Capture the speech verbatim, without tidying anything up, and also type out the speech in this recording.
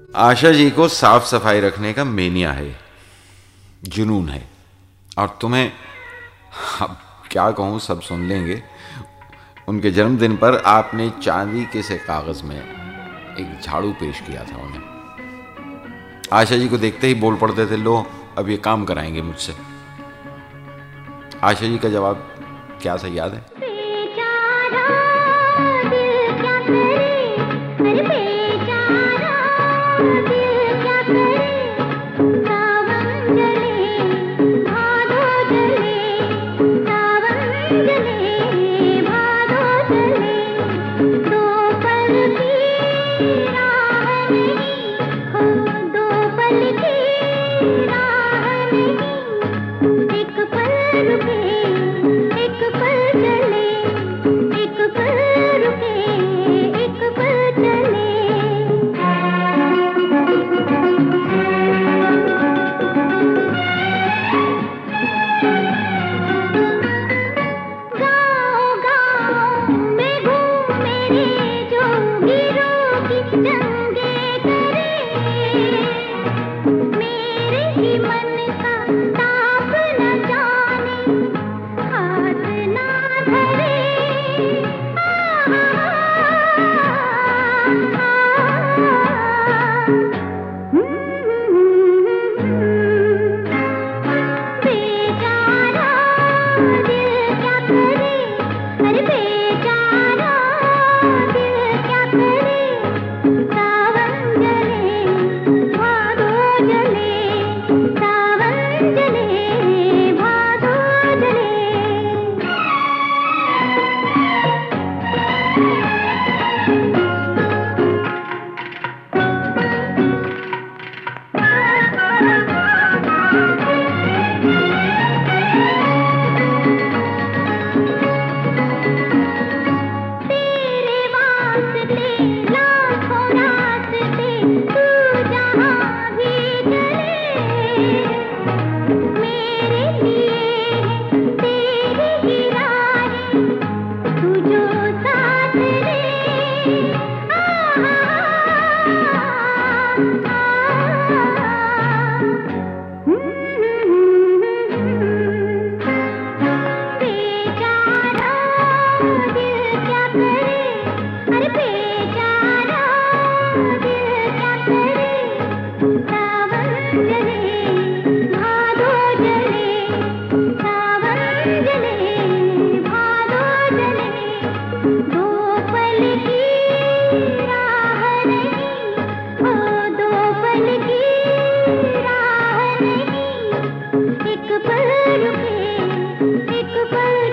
आशा जी को साफ सफाई रखने का मेनिया है, जुनून है। और तुम्हें अब क्या कहूँ, सब सुन लेंगे। उनके जन्मदिन पर आपने चांदी के से कागज में एक झाड़ू पेश किया था उन्हें। आशा जी को देखते ही बोल पड़ते थे, लो अब ये काम कराएंगे मुझसे। आशा जी का जवाब क्या था याद है? एक पल रुके, एक पल